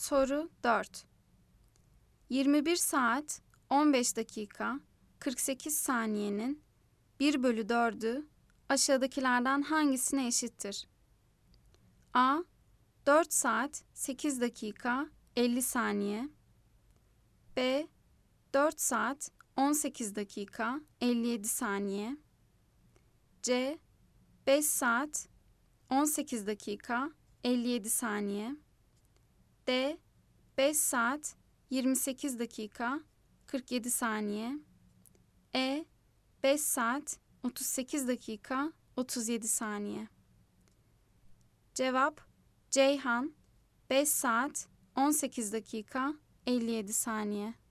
Soru 4. 21 saat 15 dakika 48 saniyenin 1/4'ü aşağıdakilerden hangisine eşittir? A. 4 saat 8 dakika 50 saniye. B. 4 saat 18 dakika 57 saniye. C. 5 saat 18 dakika 57 saniye. D. 5 saat 28 dakika 47 saniye. E. 5 saat 38 dakika 37 saniye. Cevap Ceyhan 5 saat 18 dakika 57 saniye.